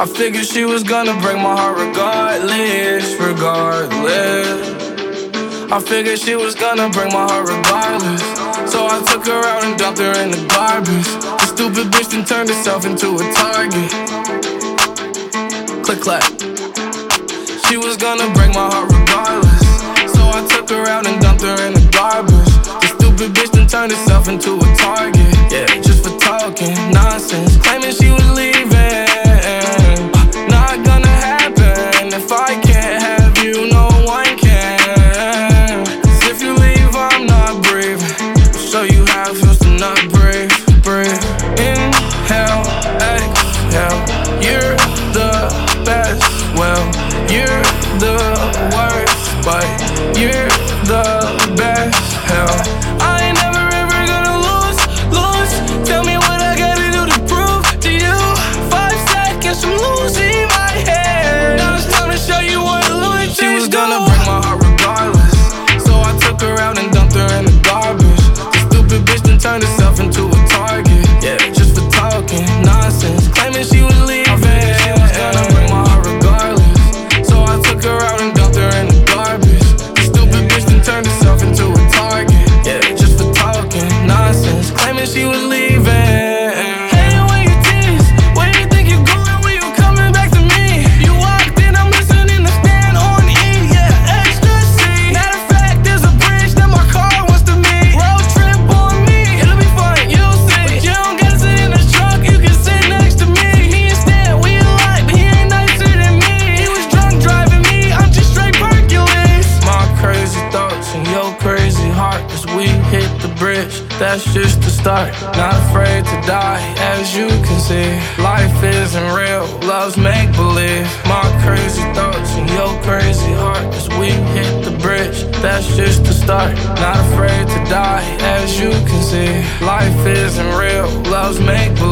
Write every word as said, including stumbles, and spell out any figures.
I figured she was gonna break my heart regardless, regardless. I figured she was gonna break my heart regardless. So I took her out and dumped her in the garbage. The stupid bitch then turned herself into a target. Click clack. She was gonna break my heart regardless. So I took her out and dumped her in the garbage. The stupid bitch then turned herself into a target. Yeah, just for talking nonsense, claiming she was leaving. Not gonna happen. If I can't have you, no one can. 'Cause if you leave, I'm not breathing. I'll show you how it feels to not breathe. Breathe. Inhale, exhale. You're the best. Well, you're the worst, but you're the best. Hell, I ain't never ever gonna lose, lose. Tell me what I gotta do to prove to you. Five seconds from losing my head. Now it's time to show you what a loser. She was gonna break my heart regardless. So I took her out and dumped her in the garbage. The stupid bitch then turned herself into a target. Yeah, just for talking nonsense, claiming she was leaving. She was gonna break my heart regardless. So I took her out and dumped her in the garbage. The stupid bitch then turned herself into a target. Yeah, just for talking nonsense, claiming she was leaving. Hey, where you tease? Where you think you're going? Where you coming back to me? You walked in, I'm listening to stand on E. Yeah, extra C. Matter of fact, there's a bridge that my car wants to meet. Road trip on me, it'll be fun, you'll see. But you don't gotta sit in the truck, you can sit next to me. Me and Stan, we alike, but he ain't nicer than me. He was drunk driving me, I'm just straight Hercules. My crazy thoughts and your crazy heart as we hit the bridge. That's just the start. Not afraid to die, as you can see. Life isn't real, love's make-believe. My crazy thoughts and your crazy heart as we hit the bridge. That's just the start. Not afraid to die, as you can see. Life isn't real, love's make-believe.